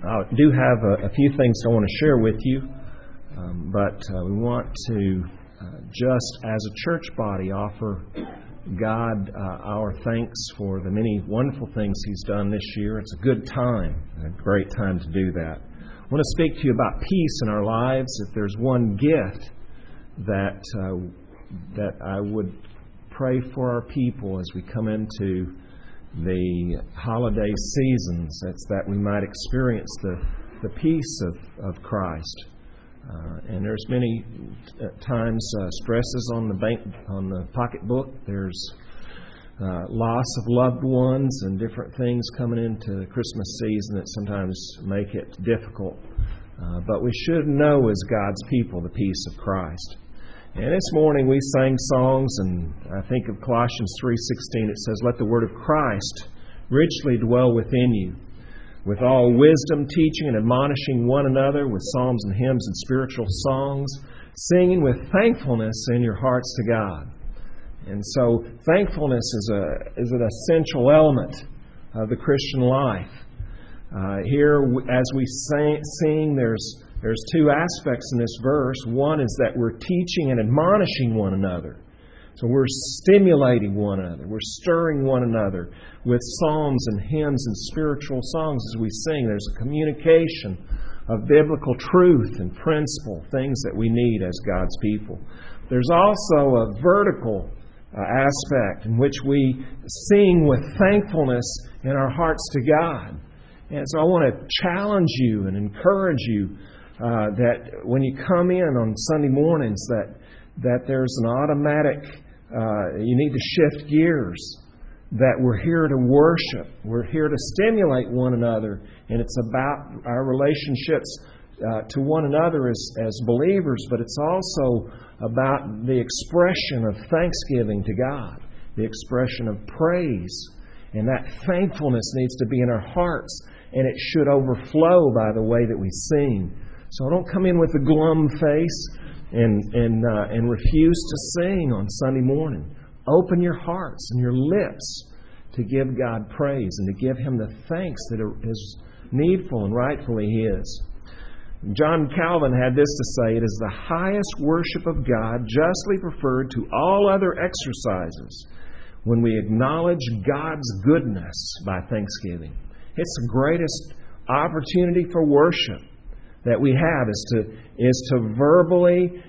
I do have a few things I want to share with you, but we want to just as a church body offer God our thanks for the many wonderful things He's done this year. It's a good time, a great time to do that. I want to speak to you about peace in our lives. If there's one gift that I would pray for our people as we come into the holiday seasons, it's that we might experience the peace of Christ. And there's many times stresses on the pocketbook. There's loss of loved ones and different things coming into the Christmas season that sometimes make it difficult. But we should know as God's people the peace of Christ. And this morning we sang songs, and I think of Colossians 3:16. It says, "Let the word of Christ richly dwell within you, with all wisdom, teaching and admonishing one another with psalms and hymns and spiritual songs, singing with thankfulness in your hearts to God." And so thankfulness is an essential element of the Christian life. Here, as we sing, there's two aspects in this verse. One is that we're teaching and admonishing one another. So we're stimulating one another. We're stirring one another with psalms and hymns and spiritual songs as we sing. There's a communication of biblical truth and principle, things that we need as God's people. There's also a vertical aspect in which we sing with thankfulness in our hearts to God. And so I want to challenge you and encourage you that when you come in on Sunday mornings that there's an automatic, you need to shift gears, that we're here to worship. We're here to stimulate one another, and it's about our relationships to one another as believers, but it's also about the expression of thanksgiving to God, the expression of praise. And that thankfulness needs to be in our hearts, and it should overflow by the way that we sing. So don't come in with a glum face and refuse to sing on Sunday morning. Open your hearts and your lips to give God praise and to give Him the thanks that is needful and rightfully His. John Calvin had this to say, "It is the highest worship of God, justly preferred to all other exercises, when we acknowledge God's goodness by thanksgiving." It's the greatest opportunity for worship that we have is to verbally,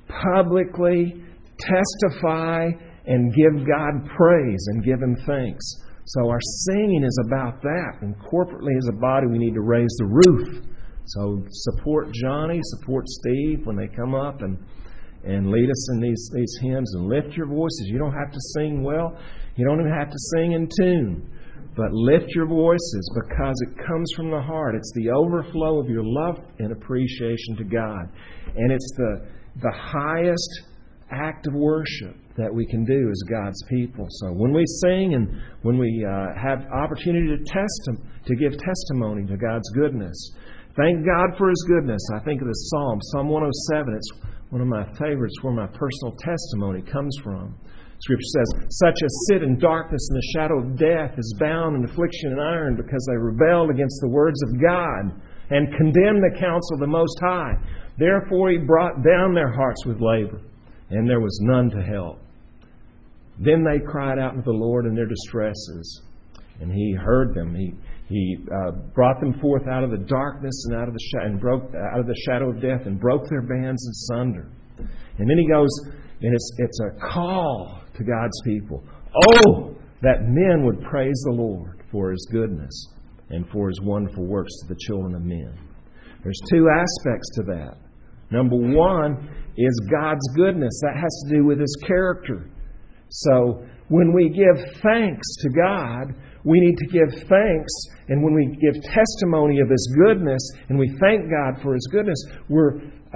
publicly testify and give God praise and give Him thanks. So our singing is about that. And corporately as a body, we need to raise the roof. So support Johnny, support Steve when they come up and lead us in these hymns, and lift your voices. You don't have to sing well. You don't even have to sing in tune. But lift your voices because it comes from the heart. It's the overflow of your love and appreciation to God. And it's the highest act of worship that we can do as God's people. So when we sing and when we have opportunity to give testimony to God's goodness, thank God for His goodness. I think of the Psalm 107. It's one of my favorites, where my personal testimony comes from. Scripture says, "Such as sit in darkness and the shadow of death is bound in affliction and iron, because they rebelled against the words of God and condemned the counsel of the Most High. Therefore He brought down their hearts with labor, and there was none to help. Then they cried out unto the Lord in their distresses, and He heard them. He brought them forth out of the darkness and out of the shadow of death, and broke their bands asunder." And then he goes, and it's a call to God's people. Oh, that men would praise the Lord for His goodness and for His wonderful works to the children of men. There's two aspects to that. Number one is God's goodness. That has to do with His character. So when we give thanks to God, we need to give thanks, and when we give testimony of His goodness, and we thank God for His goodness, we're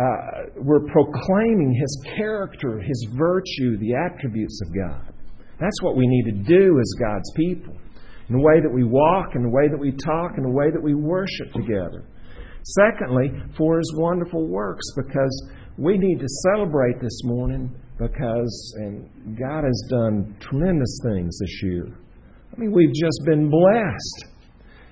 proclaiming His character, His virtue, the attributes of God. That's what we need to do as God's people, in the way that we walk, in the way that we talk, in the way that we worship together. Secondly, for His wonderful works, because we need to celebrate this morning because God has done tremendous things this year. I mean, we've just been blessed.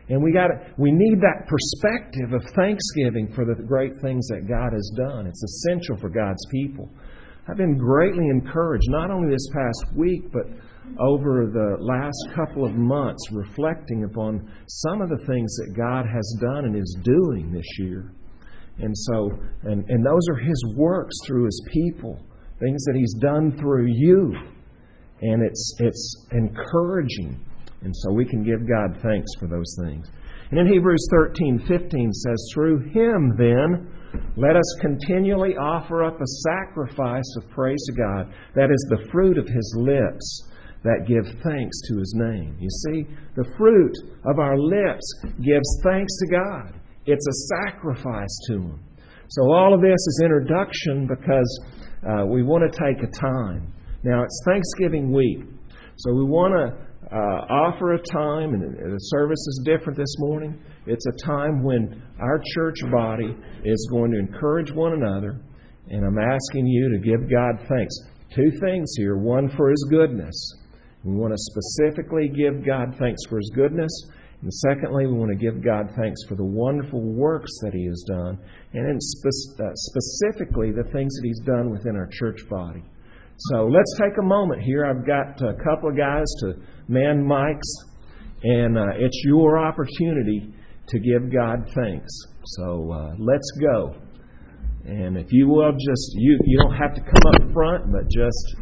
And we need that perspective of thanksgiving for the great things that God has done. It's essential for God's people. I've been greatly encouraged, not only this past week, but over the last couple of months, reflecting upon some of the things that God has done and is doing this year. And so, and those are His works through His people, things that He's done through you. And it's encouraging. And so we can give God thanks for those things. And in Hebrews 13:15 says, "Through Him, then, let us continually offer up a sacrifice of praise to God, that is the fruit of His lips, that give thanks to His name." You see, the fruit of our lips gives thanks to God. It's a sacrifice to Him. So all of this is introduction because we want to take a time. Now, it's Thanksgiving week, so we want to offer a time, and the service is different this morning. It's a time when our church body is going to encourage one another, and I'm asking you to give God thanks. Two things here. One, for His goodness. We want to specifically give God thanks for His goodness. And secondly, we want to give God thanks for the wonderful works that He has done, and specifically the things that He's done within our church body. So let's take a moment here. I've got a couple of guys to man mics, and it's your opportunity to give God thanks. So let's go. And if you will, just you don't have to come up front, but just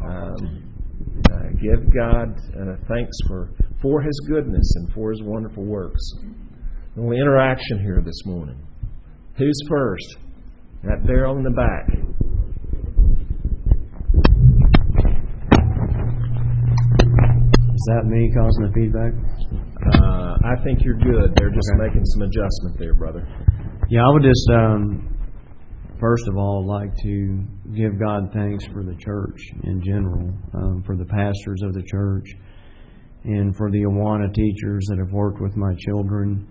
give God thanks for His goodness and for His wonderful works. A little interaction here this morning. Who's first? That barrel in the back. Is that me causing the feedback? I think you're good. They're just making some adjustment there, brother. Yeah, I would just, first of all, like to give God thanks for the church in general, for the pastors of the church, and for the Awana teachers that have worked with my children.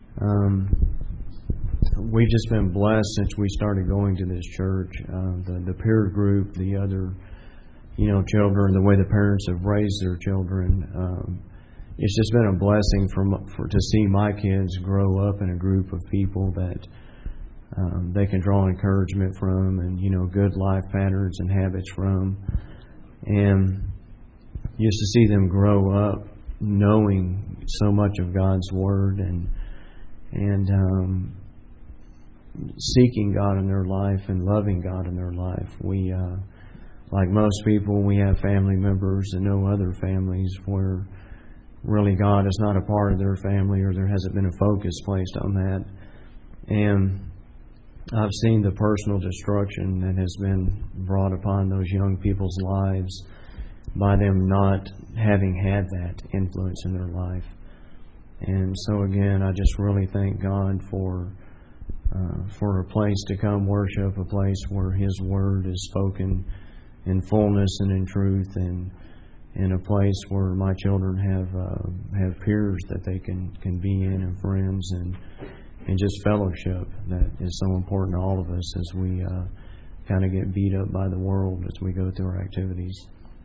We've just been blessed since we started going to this church. The peer group, the other children, the way the parents have raised their children. It's just been a blessing to see my kids grow up in a group of people that they can draw encouragement from, and good life patterns and habits from, and just to see them grow up knowing so much of God's Word and seeking God in their life and loving God in their life. We like most people, we have family members and no other families where really God is not a part of their family, or there hasn't been a focus placed on that. And I've seen the personal destruction that has been brought upon those young people's lives by them not having had that influence in their life. And so again, I just really thank God for a place to come worship, a place where His Word is spoken in fullness and in truth, and in a place where my children have peers that they can be in, and friends, and just fellowship that is so important to all of us as we kind of get beat up by the world as we go through our activities.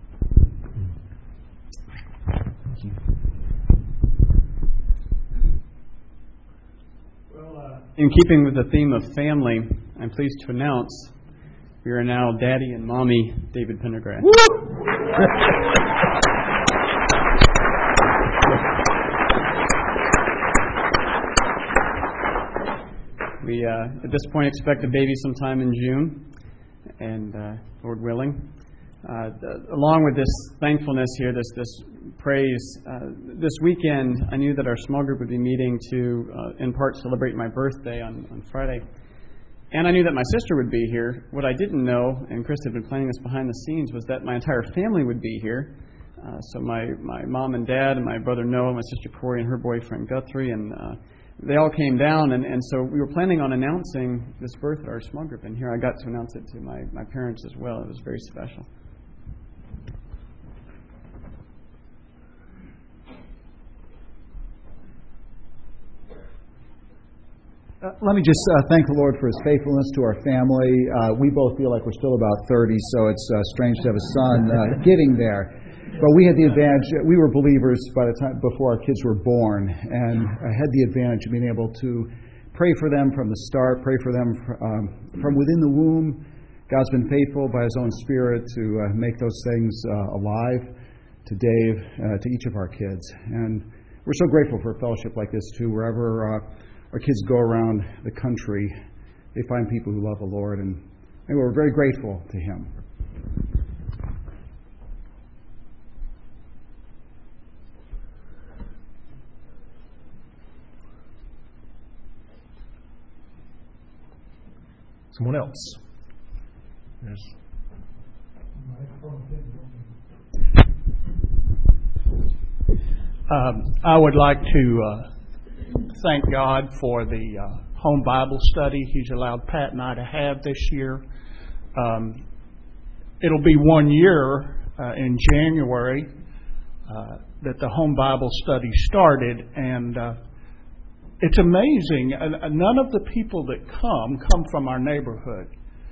Thank you. Well, in keeping with the theme of family, I'm pleased to announce we are now Daddy and Mommy David Pendergrass. We, at this point, expect a baby sometime in June, and Lord willing. Along with this thankfulness here, this praise, this weekend, I knew that our small group would be meeting to, in part, celebrate my birthday on Friday. And I knew that my sister would be here. What I didn't know, and Chris had been planning this behind the scenes, was that my entire family would be here. So my mom and dad and my brother Noah, my sister Corey and her boyfriend Guthrie, and they all came down. And so we were planning on announcing this birth at our small group. And here I got to announce it to my parents as well. It was very special. Let me just thank the Lord for His faithfulness to our family. We both feel like we're still about 30, so it's strange to have a son getting there. But we had the advantage, we were believers by the time before our kids were born, and I had the advantage of being able to pray for them from the start, pray for them from within the womb. God's been faithful by His own Spirit to make those things alive to Dave, to each of our kids. And we're so grateful for a fellowship like this, too. Wherever our kids go around the country, they find people who love the Lord, and we're very grateful to Him. Someone else? Yes. I would like to thank God for the home Bible study He's allowed Pat and I to have this year. It'll be 1 year in January that the home Bible study started, and it's amazing. None of the people that come from our neighborhood.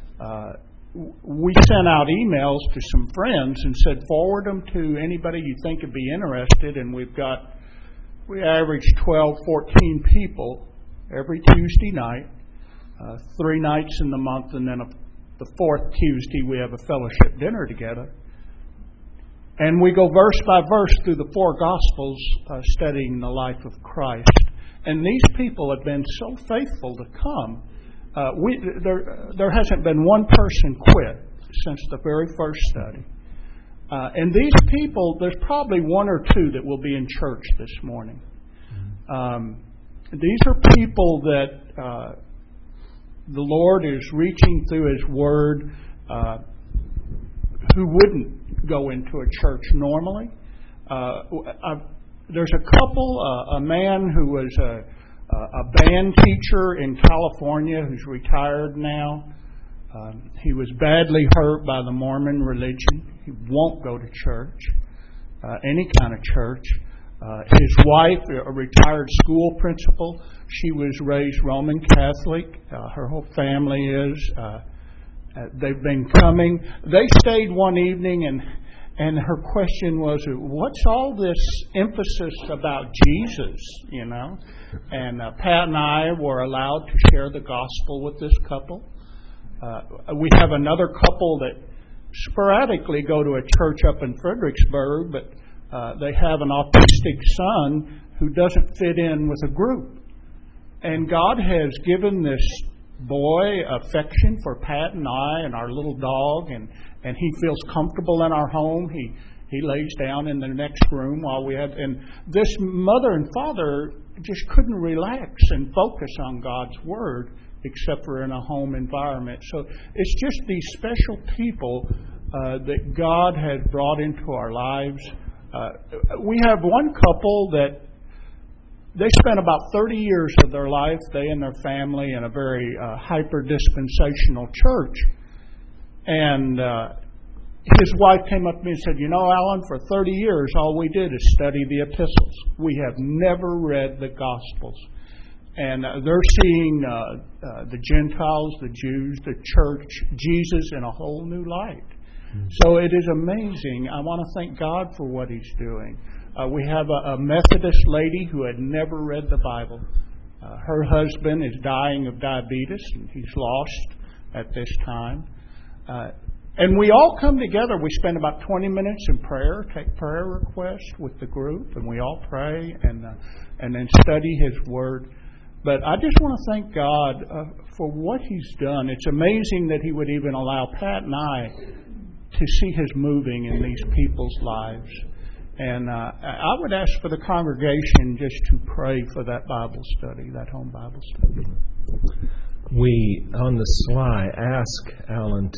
We sent out emails to some friends and said, forward them to anybody you think would be interested, and we average 12, 14 people every Tuesday night, 3 nights in the month, and then the fourth Tuesday we have a fellowship dinner together. And we go verse by verse through the 4 Gospels, studying the life of Christ. And these people have been so faithful to come. There hasn't been one person quit since the very first study. And these people, there's probably 1 or 2 that will be in church this morning. These are people that the Lord is reaching through His Word who wouldn't go into a church normally. There's a couple, a man who was a band teacher in California who's retired now. He was badly hurt by the Mormon religion. He won't go to church, any kind of church. His wife, a retired school principal, she was raised Roman Catholic. Her whole family is. They've been coming. They stayed one evening, and her question was, what's all this emphasis about Jesus, you know? And Pat and I were allowed to share the gospel with this couple. We have another couple that sporadically go to a church up in Fredericksburg, but they have an autistic son who doesn't fit in with a group. And God has given this boy affection for Pat and I and our little dog, and he feels comfortable in our home. He lays down in the next room while we have, and this mother and father just couldn't relax and focus on God's Word except for in a home environment. So it's just these special people that God has brought into our lives. We have one couple that they spent about 30 years of their life, they and their family, in a very hyper-dispensational church. And his wife came up to me and said, you know, Alan, for 30 years all we did is study the epistles. We have never read the Gospels. And they're seeing the Gentiles, the Jews, the church, Jesus in a whole new light. So it is amazing. I want to thank God for what He's doing. We have a Methodist lady who had never read the Bible. Her husband is dying of diabetes, and he's lost at this time. And we all come together. We spend about 20 minutes in prayer, take prayer requests with the group, and we all pray and then study His Word. But I just want to thank God for what He's done. It's amazing that He would even allow Pat and I to see His moving in these people's lives. And I would ask for the congregation just to pray for that Bible study, that home Bible study. We, on the sly, asked Alan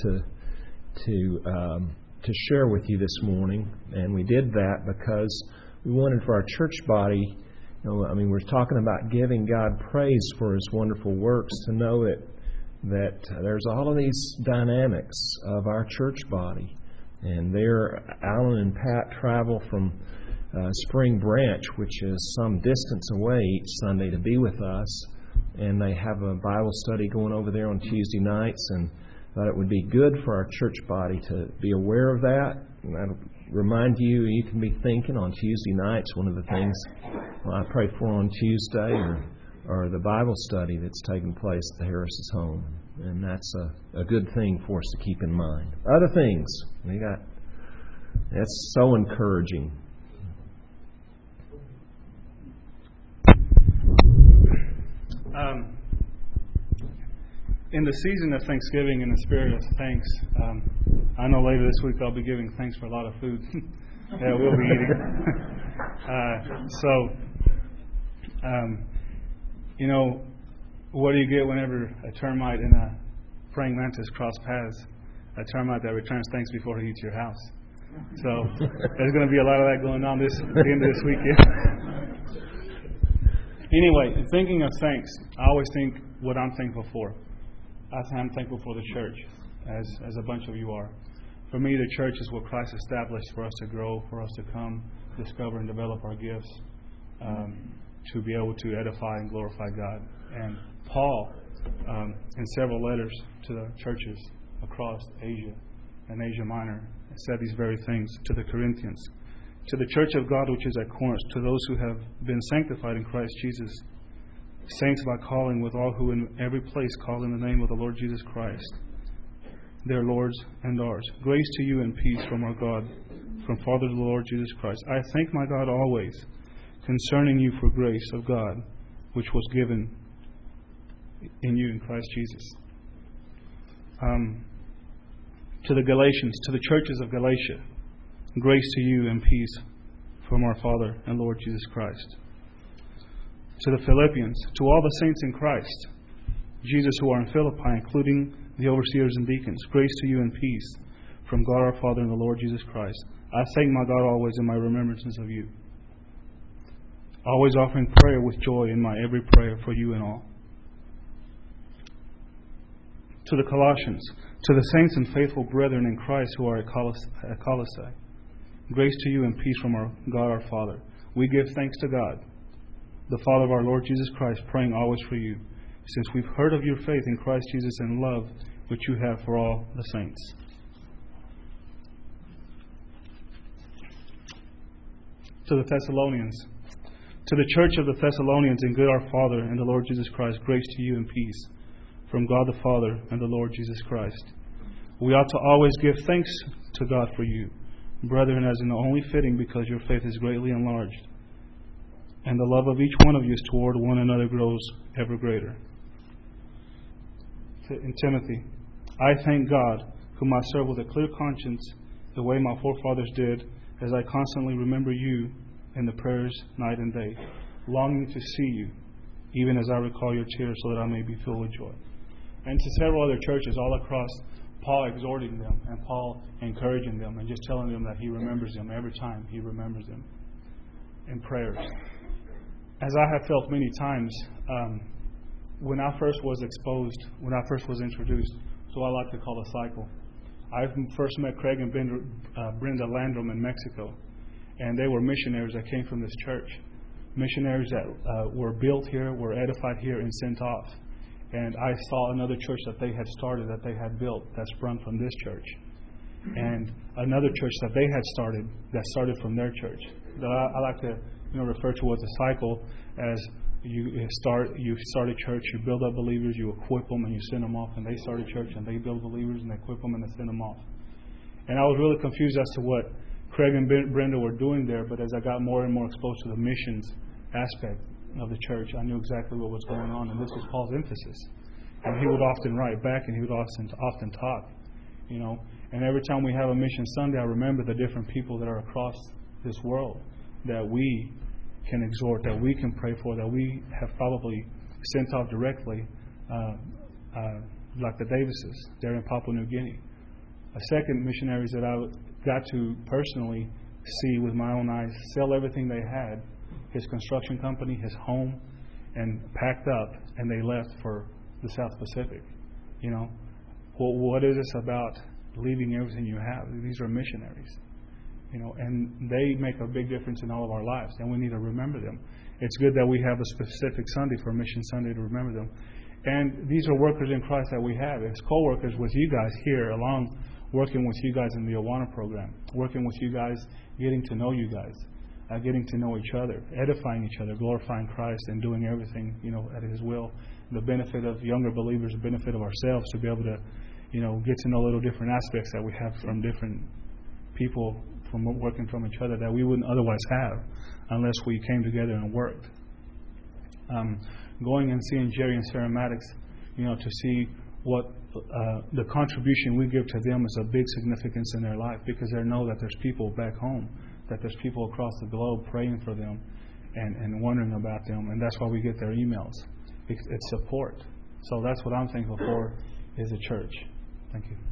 to share with you this morning, and we did that because we wanted for our church body, we're talking about giving God praise for His wonderful works, to know that there's all of these dynamics of our church body. And there, Alan and Pat travel from Spring Branch, which is some distance away, each Sunday to be with us. and they have a Bible study going over there on Tuesday nights, and thought it would be good for our church body to be aware of that. And I'll remind you, you can be thinking on Tuesday nights, one of the things I pray for on Tuesday or the Bible study that's taking place at the Harris's home. And that's a good thing for us to keep in mind. Other things, that's so encouraging. In the season of Thanksgiving, in the spirit of thanks, I know later this week I'll be giving thanks for a lot of food that we'll be eating. What do you get whenever a termite and a praying mantis cross paths? A termite that returns thanks before he eats your house. So there's going to be a lot of that going on at the end of this weekend. Anyway, thinking of thanks, I always think what I'm thankful for. I'm thankful for the church, as a bunch of you are. For me, the church is what Christ established for us to grow, for us to come, discover, and develop our gifts, to be able to edify and glorify God. And Paul, in several letters to the churches across Asia and Asia Minor, said these very things to the Corinthians. To the church of God which is at Corinth, to those who have been sanctified in Christ Jesus, saints by calling, with all who in every place call in the name of the Lord Jesus Christ, their Lord's and ours. Grace to you and peace from our God, from Father to the Lord Jesus Christ. I thank my God always concerning you for grace of God, which was given in you in Christ Jesus. To the Galatians, to the churches of Galatia, grace to you and peace from our Father and Lord Jesus Christ. To the Philippians, to all the saints in Christ Jesus who are in Philippi, including the overseers and deacons, grace to you and peace from God our Father and the Lord Jesus Christ. I thank my God always in my remembrance of you, always offering prayer with joy in my every prayer for you and all. To the Colossians, to the saints and faithful brethren in Christ who are at Colossae, grace to you and peace from our God our Father. We give thanks to God, the Father of our Lord Jesus Christ, praying always for you, since we've heard of your faith in Christ Jesus and love which you have for all the saints. To the Thessalonians, to the church of the Thessalonians in good our Father and the Lord Jesus Christ, grace to you and peace from God the Father and the Lord Jesus Christ. We ought to always give thanks to God for you, brethren, as in only fitting, because your faith is greatly enlarged, and the love of each one of you toward one another grows ever greater. In Timothy, I thank God, whom I serve with a clear conscience, the way my forefathers did, as I constantly remember you in the prayers night and day, longing to see you, even as I recall your tears, so that I may be filled with joy. And to several other churches all across, Paul exhorting them and Paul encouraging them and just telling them that he remembers them every time he remembers them in prayers. As I have felt many times, when I first was exposed, when I first was introduced to what I like to call a cycle, I first met Craig and Brenda Landrum in Mexico, and they were missionaries that came from this church. Missionaries that were built here, were edified here, and sent off. And I saw another church that they had started, that they had built, that sprung from this church. And another church that they had started, that started from their church. I like to refer to as a cycle, as you start a church, you build up believers, you equip them, and you send them off. And they start a church, and they build believers, and they equip them, and they send them off. And I was really confused as to what Craig and Brenda were doing there, but as I got more and more exposed to the missions aspect of the church, I knew exactly what was going on, and this was Paul's emphasis. And he would often write back, and he would often talk, And every time we have a mission Sunday, I remember the different people that are across this world that we can exhort, that we can pray for, that we have probably sent off directly, like the Davises there in Papua New Guinea. A second missionaries that I got to personally see with my own eyes sell everything they had, his construction company, his home, and packed up, and they left for the South Pacific. What is this about leaving everything you have? These are missionaries, and they make a big difference in all of our lives, and we need to remember them. It's good that we have a specific Sunday for Mission Sunday to remember them. And these are workers in Christ that we have as co-workers with you guys here, along working with you guys in the Awana program, working with you guys, getting to know you guys, getting to know each other, edifying each other, glorifying Christ, and doing everything, at His will. The benefit of younger believers, the benefit of ourselves to be able to, get to know little different aspects that we have from different people, from working from each other, that we wouldn't otherwise have unless we came together and worked. Going and seeing Jerry and Sarah Maddox, to see what the contribution we give to them is a big significance in their life, because they know that there's people back home, that there's people across the globe praying for them and wondering about them, and that's why we get their emails. It's support. So that's what I'm thankful for, is a church. Thank you.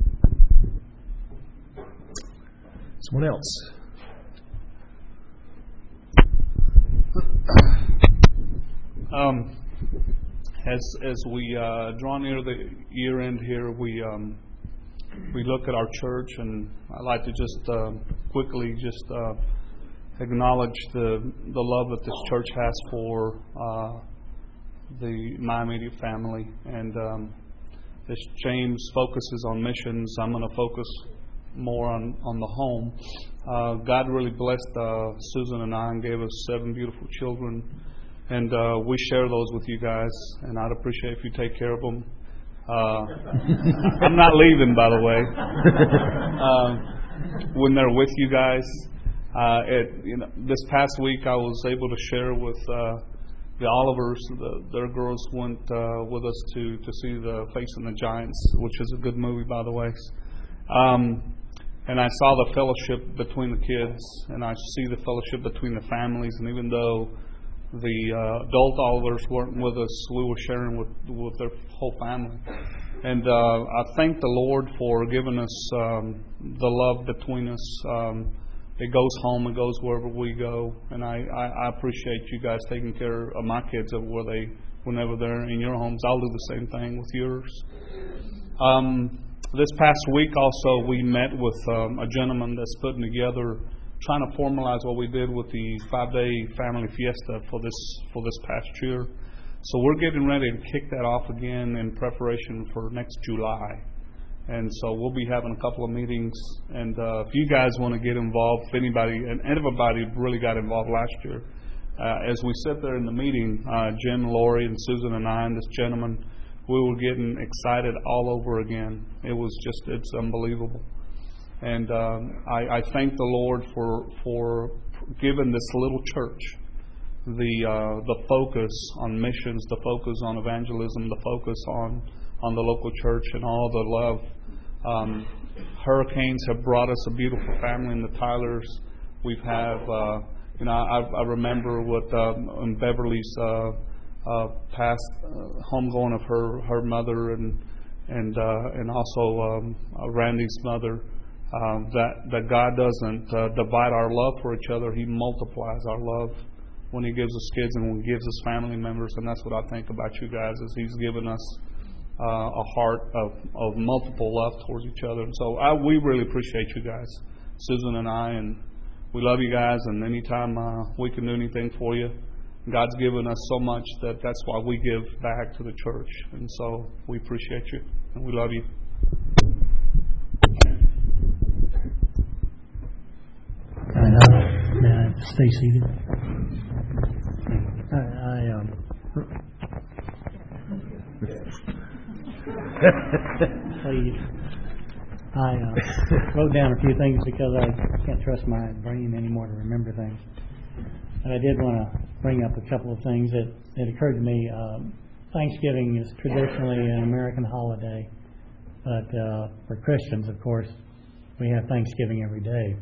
Someone else? As we draw near the year end here, we look at our church, and I'd like to just quickly acknowledge the love that this church has for the my immediate family. And as James focuses on missions, I'm going to focus more on the home. God really blessed Susan and I and gave us 7 beautiful children. And we share those with you guys, and I'd appreciate if you take care of them. I'm not leaving, by the way. When they're with you guys, this past week I was able to share with the Olivers. Their girls went with us to see the Facing the Giants, which is a good movie, by the way. And I saw the fellowship between the kids, and I see the fellowship between the families, and even though the adult Olivers weren't with us, we were sharing with their whole family. And I thank the Lord for giving us the love between us. It goes home, it goes wherever we go. And I appreciate you guys taking care of my kids whenever they're in your homes. I'll do the same thing with yours. This past week also we met with a gentleman that's putting together, trying to formalize what we did with the 5-day family fiesta for this past year. So we're getting ready to kick that off again in preparation for next July. And so we'll be having a couple of meetings. And if you guys want to get involved, if anybody, and everybody really got involved last year, as we sat there in the meeting, Jim, Lori, and Susan and I and this gentleman, we were getting excited all over again. It's unbelievable. And I thank the Lord for giving this little church the focus on missions, the focus on evangelism, the focus on the local church, and all the love. Hurricanes have brought us a beautiful family in the Tylers. We've I remember what in Beverly's past homegoing of her mother and also Randy's mother. That God doesn't divide our love for each other. He multiplies our love when He gives us kids and when He gives us family members. And that's what I think about you guys, is He's given us a heart of multiple love towards each other. And so we really appreciate you guys, Susan and I, and we love you guys. And anytime we can do anything for you, God's given us so much that's why we give back to the church. And so we appreciate you and we love you. May I stay seated? I wrote down a few things because I can't trust my brain anymore to remember things. But I did want to bring up a couple of things that occurred to me. Thanksgiving is traditionally an American holiday, but for Christians, of course, we have Thanksgiving every day.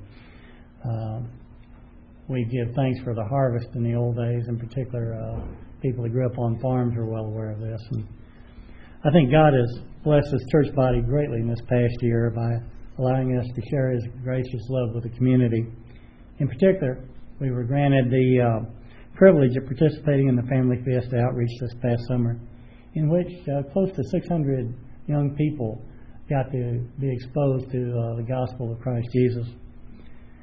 We give thanks for the harvest in the old days. In particular, people that grew up on farms are well aware of this. And I think God has blessed His church body greatly in this past year by allowing us to share His gracious love with the community. In particular, we were granted the privilege of participating in the Family Fiesta outreach this past summer, in which close to 600 young people got to be exposed to the gospel of Christ Jesus.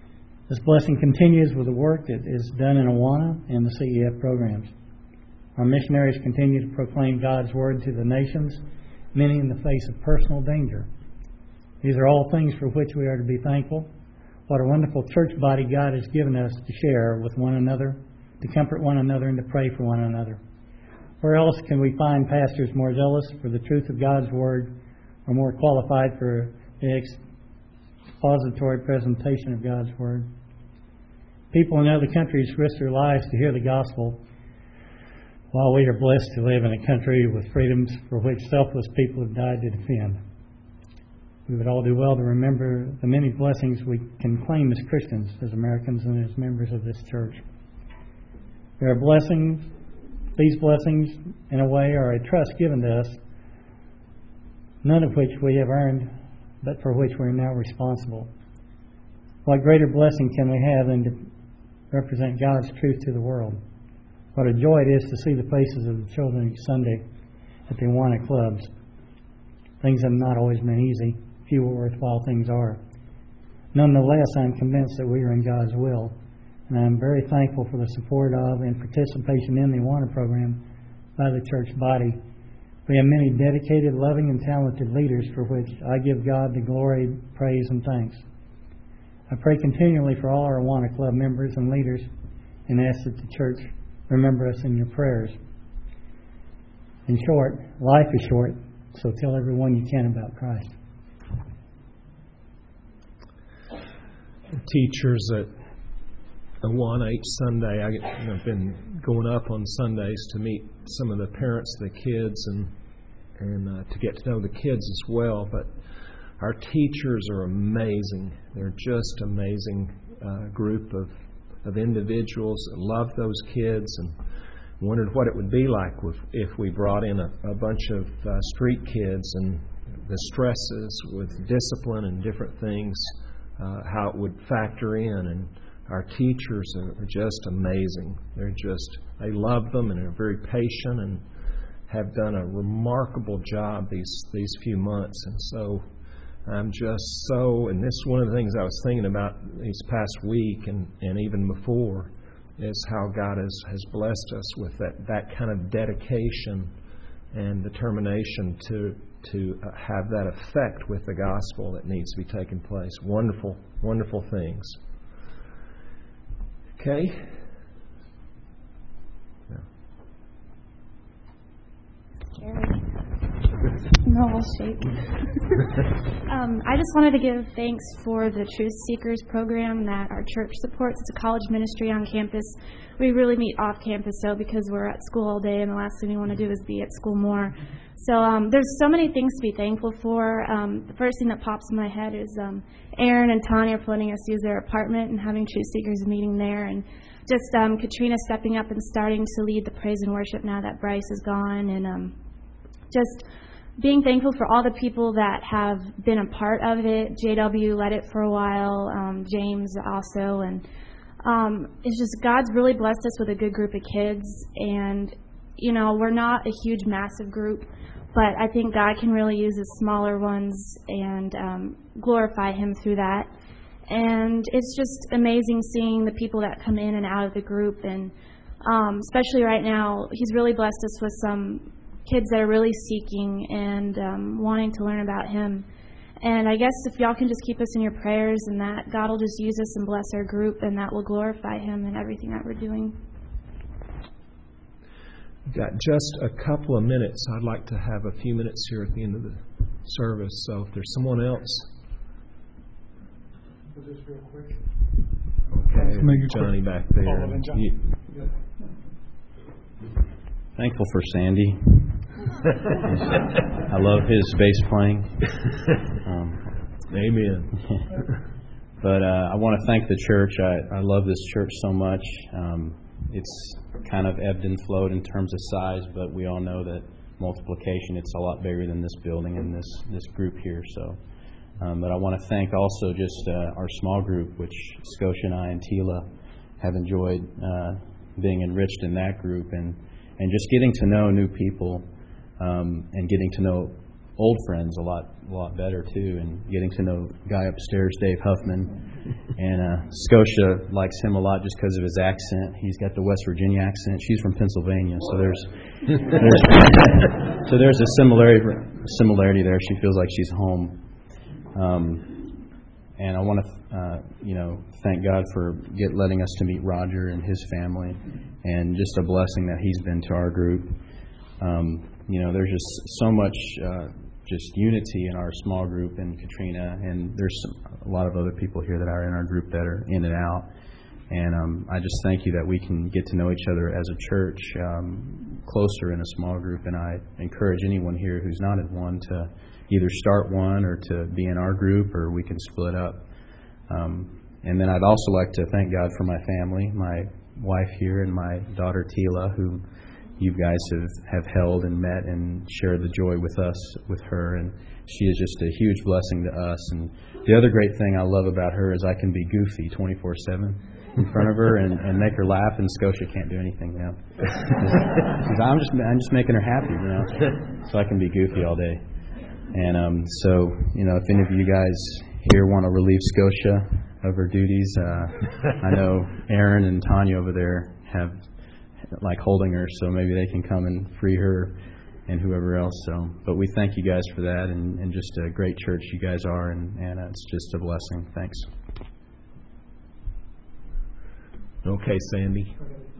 This blessing continues with the work that is done in Awana and the CEF programs. Our missionaries continue to proclaim God's Word to the nations, many in the face of personal danger. These are all things for which we are to be thankful. What a wonderful church body God has given us to share with one another, to comfort one another, and to pray for one another. Where else can we find pastors more zealous for the truth of God's Word or more qualified for the expository presentation of God's Word? People in other countries risk their lives to hear the gospel, while we are blessed to live in a country with freedoms for which selfless people have died to defend. We would all do well to remember the many blessings we can claim as Christians, as Americans, and as members of this church. There are blessings. These blessings, in a way, are a trust given to us, none of which we have earned, but for which we are now responsible. What greater blessing can we have than to represent God's truth to the world? What a joy it is to see the faces of the children each Sunday at the Awana clubs. Things have not always been easy. Few worthwhile things are. Nonetheless, I am convinced that we are in God's will, and I am very thankful for the support of and participation in the Awana program by the church body. We have many dedicated, loving, and talented leaders for which I give God the glory, praise, and thanks. I pray continually for all our Awana club members and leaders and ask that the church remember us in your prayers. In short, life is short, so tell everyone you can about Christ. Teachers at Awana each Sunday, I've been going up on Sundays to meet some of the parents of the kids and to get to know the kids as well. But our teachers are amazing. They're just amazing group of individuals that love those kids, and wondered what it would be like if we brought in a bunch of street kids and the stresses with discipline and different things, how it would factor in. And our teachers are just amazing. They love them and are very patient and have done a remarkable job these few months. And so I'm just and this is one of the things I was thinking about these past week and even before, is how God has blessed us with that kind of dedication and determination to have that effect with the gospel that needs to be taking place. Wonderful, wonderful things. Okay? Jerry. No, I'll shake. I just wanted to give thanks for the Truth Seekers program that our church supports. It's a college ministry on campus. We really meet off campus, though, because we're at school all day, and the last thing we want to do is be at school more. So there's so many things to be thankful for. The first thing that pops in my head is Aaron and Tanya for letting us use their apartment and having Truth Seekers meeting there, and just Katrina stepping up and starting to lead the praise and worship now that Bryce is gone, and just being thankful for all the people that have been a part of it. JW led it for a while, James also, and it's just God's really blessed us with a good group of kids, and we're not a huge, massive group, but I think God can really use the smaller ones and glorify Him through that. And it's just amazing seeing the people that come in and out of the group, and especially right now, He's really blessed us with some kids that are really seeking and wanting to learn about Him. And I guess if y'all can just keep us in your prayers, and that God will just use us and bless our group, and that will glorify Him in everything that we're doing. Got just a couple of minutes. I'd like to have a few minutes here at the end of the service. So if there's someone else. Just real quick. Okay, Johnny back there. Thankful for Sandy. I love his bass playing. Amen. But I want to thank the church. I love this church so much. It's kind of ebbed and flowed in terms of size, but we all know that multiplication, it's a lot bigger than this building and this group here. So, but I want to thank also just our small group, which Scotia and I and Tila have enjoyed being enriched in that group, and just getting to know new people and getting to know old friends a lot better too, and getting to know the guy upstairs, Dave Huffman, and Scotia likes him a lot just because of his accent. He's got the West Virginia accent. She's from Pennsylvania, so there's a similarity there. She feels like she's home. And I want to, thank God for letting us to meet Roger and his family, and just a blessing that he's been to our group. There's just so much just unity in our small group in Katrina, and there's a lot of other people here that are in our group that are in and out. And I just thank you that we can get to know each other as a church closer in a small group, and I encourage anyone here who's not in one to either start one or to be in our group, or we can split up. And then I'd also like to thank God for my family, my wife here and my daughter Tila, who you guys have held and met and shared the joy with us, with her. And she is just a huge blessing to us. And the other great thing I love about her is I can be goofy 24/7 in front of her and make her laugh, and Scotia can't do anything now. I'm just making her happy, so I can be goofy all day. And so, if any of you guys here want to relieve Scotia of her duties, I know Aaron and Tanya over there have like holding her, so maybe they can come and free her and whoever else. So, but we thank you guys for that, and just a great church you guys are, and it's just a blessing. Thanks. Okay, Sandy.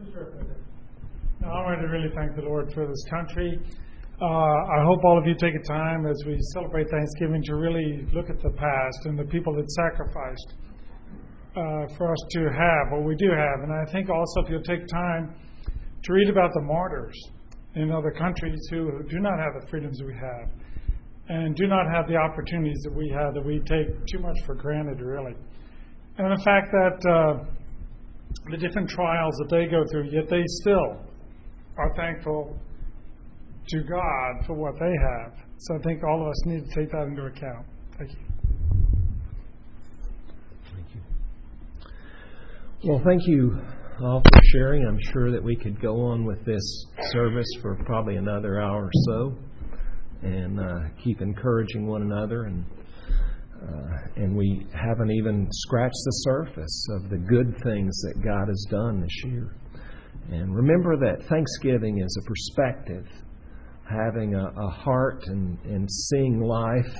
I wanted to really thank the Lord for this country. I hope all of you take a time as we celebrate Thanksgiving to really look at the past and the people that sacrificed for us to have what we do have. And I think also if you'll take time to read about the martyrs in other countries who do not have the freedoms we have and do not have the opportunities that we have, that we take too much for granted, really. And the fact that the different trials that they go through, yet they still are thankful to God for what they have. So I think all of us need to take that into account. Thank you. Thank you. Well, thank you all for sharing. I'm sure that we could go on with this service for probably another hour or so, and keep encouraging one another. And we haven't even scratched the surface of the good things that God has done this year. And remember that Thanksgiving is a perspective, having a heart and seeing life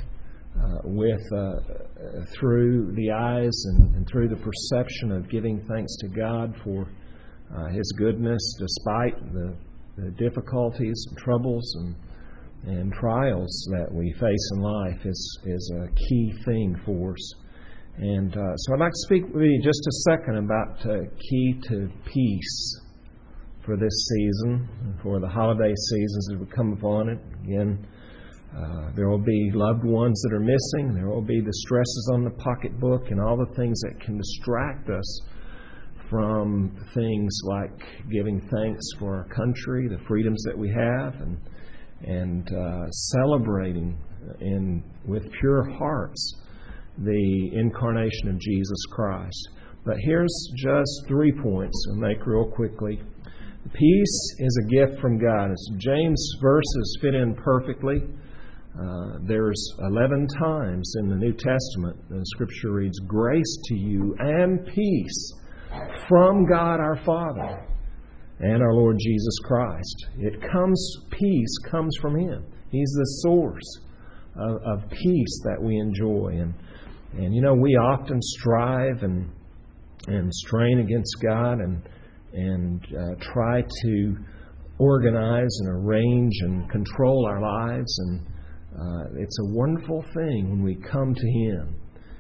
through the eyes and through the perception of giving thanks to God for His goodness, despite the difficulties and troubles and trials that we face in life is a key thing for us. And so I'd like to speak with you just a second about key to peace for this season, for the holiday seasons that will come upon it. Again, there will be loved ones that are missing. There will be the stresses on the pocketbook and all the things that can distract us from things like giving thanks for our country, the freedoms that we have, and celebrating with pure hearts the incarnation of Jesus Christ. But here's just 3 points I'll make real quickly. Peace is a gift from God. As James' verses fit in perfectly. There's 11 times in the New Testament the Scripture reads, "Grace to you and peace from God our Father and our Lord Jesus Christ." Peace comes from Him. He's the source of peace that we enjoy. And we often strive and strain against God and try to organize and arrange and control our lives. And it's a wonderful thing when we come to Him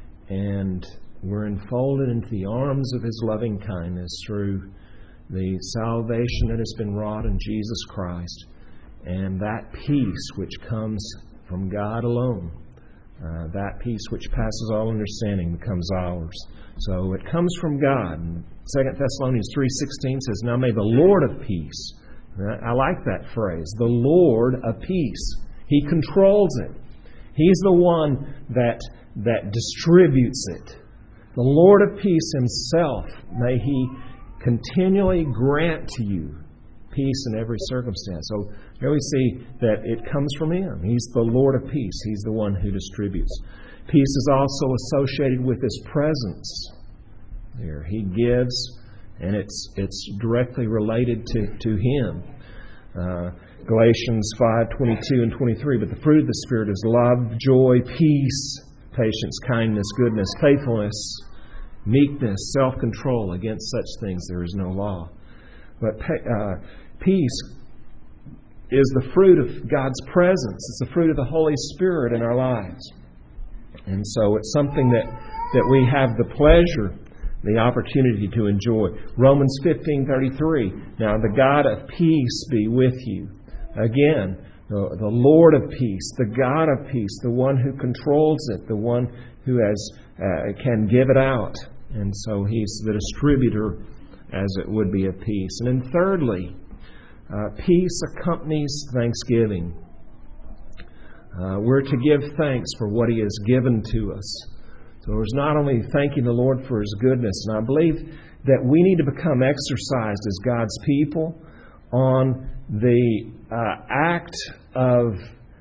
and we're enfolded into the arms of His loving kindness through the salvation that has been wrought in Jesus Christ, and that peace which comes from God alone, that peace which passes all understanding becomes ours. So it comes from God. 2 Thessalonians 3:16 says, "Now may the Lord of peace," I like that phrase, the Lord of peace. He controls it. He's the one that distributes it. The Lord of peace Himself, may He continually grant to you peace in every circumstance. So here we see that it comes from Him. He's the Lord of peace. He's the one who distributes. Peace is also associated with His presence. There, He gives, and it's directly related to Him. Galatians 5:22 and 23. But the fruit of the Spirit is love, joy, peace, patience, kindness, goodness, faithfulness, meekness, self-control. Against such things there is no law. But peace is the fruit of God's presence. It's the fruit of the Holy Spirit in our lives. And so it's something that we have the pleasure, the opportunity to enjoy. Romans 15:33. Now the God of peace be with you. Again, the Lord of peace, the God of peace, the one who controls it, the one who can give it out. And so He's the distributor, as it would be, of peace. And then thirdly, peace accompanies thanksgiving. We're to give thanks for what He has given to us. So there's not only thanking the Lord for His goodness, and I believe that we need to become exercised as God's people on the act of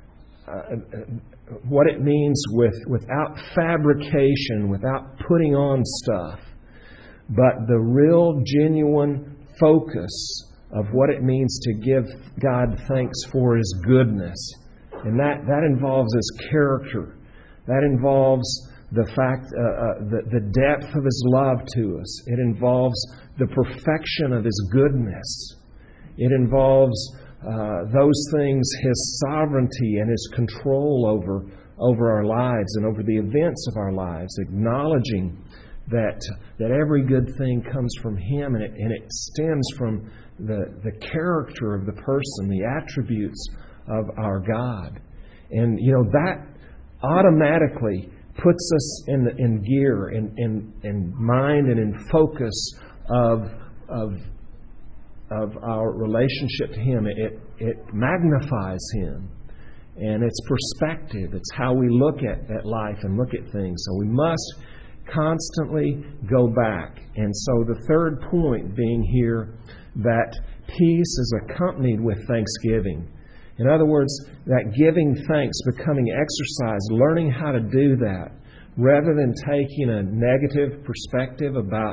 what it means without fabrication, without putting on stuff, but the real, genuine focus of what it means to give God thanks for His goodness. And that involves His character. That involves the fact, the depth of His love to us. It involves the perfection of His goodness. It involves those things, His sovereignty and His control over our lives and over the events of our lives, acknowledging that every good thing comes from Him, and it stems from the character of the person, the attributes of our God. And that automatically puts us in gear, in mind, and in focus of our relationship to Him. It magnifies Him, and it's perspective. It's how we look at life and look at things. So we must constantly go back. And so the third point being here, that peace is accompanied with thanksgiving. In other words, that giving thanks, becoming exercised, learning how to do that, rather than taking a negative perspective about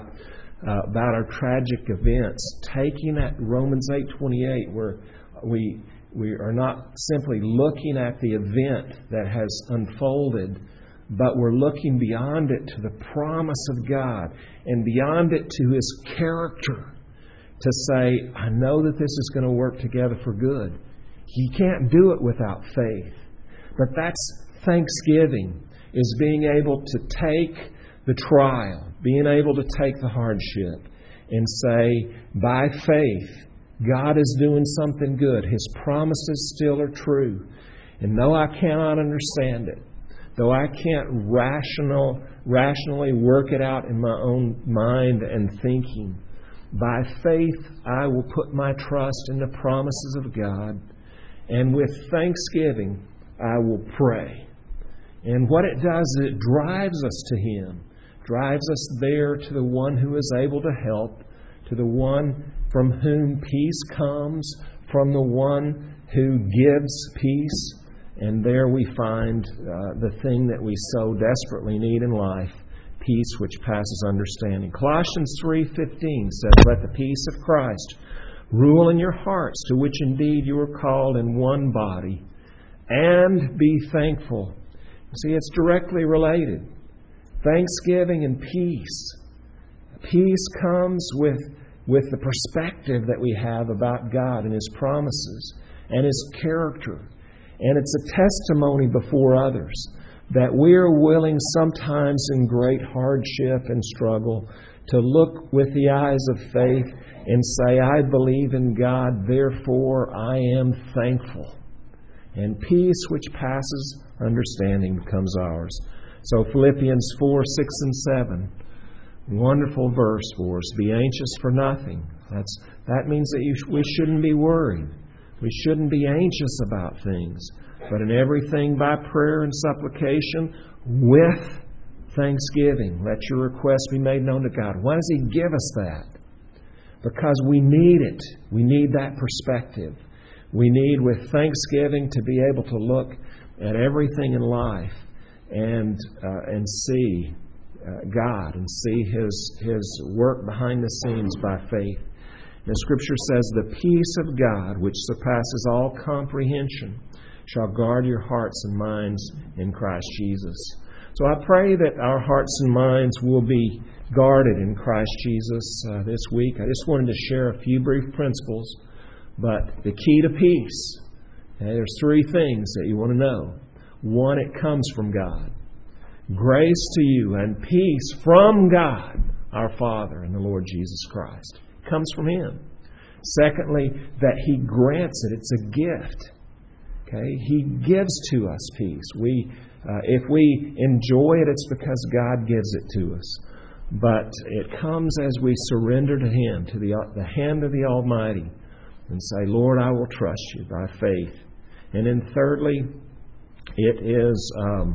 our tragic events, taking that Romans 8:28, where we are not simply looking at the event that has unfolded, but we're looking beyond it to the promise of God and beyond it to His character, to say, I know that this is going to work together for good. You can't do it without faith. But that's thanksgiving, is being able to take the trial, being able to take the hardship and say, by faith, God is doing something good. His promises still are true. And though I cannot understand it, though I can't rationally work it out in my own mind and thinking, by faith I will put my trust in the promises of God, and with thanksgiving I will pray. And what it does is it drives us to Him, drives us there to the one who is able to help, to the one from whom peace comes, from the one who gives peace. And there we find the thing that we so desperately need in life, peace which passes understanding. Colossians 3:15 says, let the peace of Christ rule in your hearts, to which indeed you are called in one body, and be thankful. See, it's directly related. Thanksgiving and peace. Peace comes with the perspective that we have about God and His promises and His character. And it's a testimony before others that we are willing sometimes in great hardship and struggle to look with the eyes of faith and say, I believe in God, therefore I am thankful. And peace which passes understanding becomes ours. So Philippians 4:6 and 7, wonderful verse for us. Be anxious for nothing. That means that we shouldn't be worried. We shouldn't be anxious about things, but in everything by prayer and supplication with thanksgiving. Let your requests be made known to God. Why does He give us that? because we need it. We need that perspective. We need, with thanksgiving, to be able to look at everything in life and see God and see His work behind the scenes by faith. The Scripture says, "The peace of God, which surpasses all comprehension, shall guard your hearts and minds in Christ Jesus." So I pray that our hearts and minds will be guarded in Christ Jesus this week. I just wanted to share a few brief principles, but the key to peace, there's three things that you want to know. One, it comes from God. Grace to you and peace from God, our Father, and the Lord Jesus Christ. It comes from Him. Secondly, that He grants it. It's a gift. Okay? He gives to us peace. If we enjoy it, it's because God gives it to us. But it comes as we surrender to Him, to the hand of the Almighty, and say, "Lord, I will trust You by faith." And then thirdly, it is,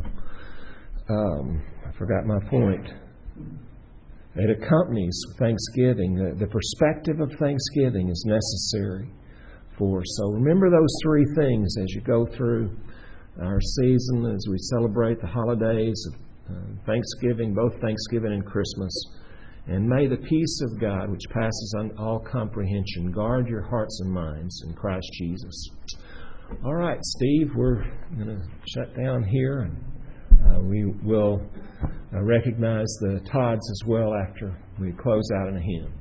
I forgot my point. It accompanies thanksgiving. The perspective of thanksgiving is necessary for us. So remember those three things as you go through our season, as we celebrate the holidays of Thanksgiving, both Thanksgiving and Christmas. And may the peace of God, which passes on all comprehension, guard your hearts and minds in Christ Jesus. All right, Steve, we're going to shut down here, and we will recognize the Todds as well after we close out in a hymn.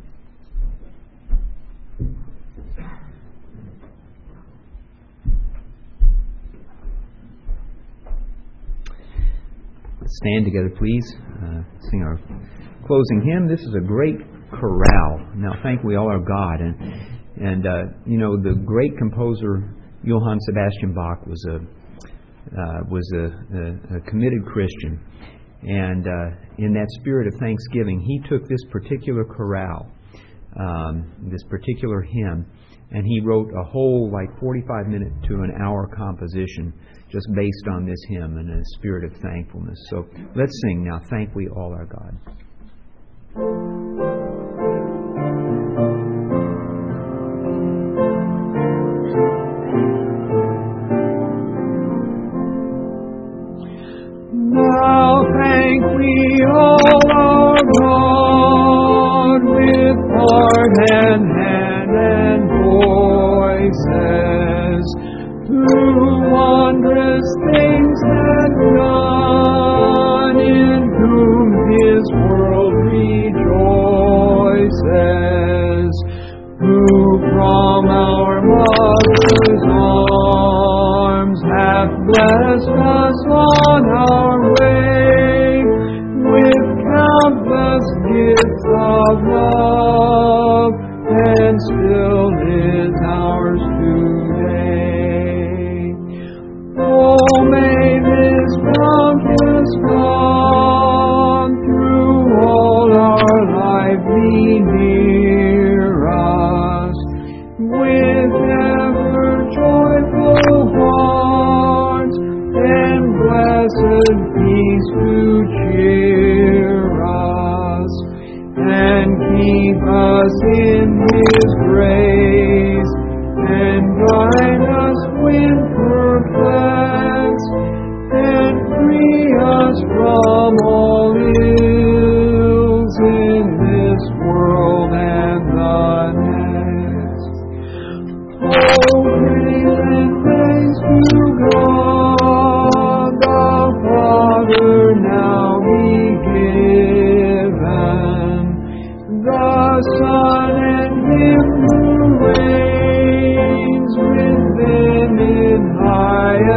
Stand together, please. Sing our closing hymn. This is a great chorale. Now, thank we all our God. And the great composer Johann Sebastian Bach was a committed Christian, and in that spirit of thanksgiving, he took this particular chorale, this particular hymn, and he wrote a whole 45-minute to an hour composition just based on this hymn and a spirit of thankfulness. So let's sing now, "Thank We All Our God." Now thank we all our God with heart and hand and voices, through wondrous things that done, in whom His world rejoices, who from our mother's arms hath blessed us on our way with countless gifts of love, and still is ours today. Oh, may this bounteous God through all our life be near us, with ever joyful hearts and blessed peace to cheer us, and keep us in His grace.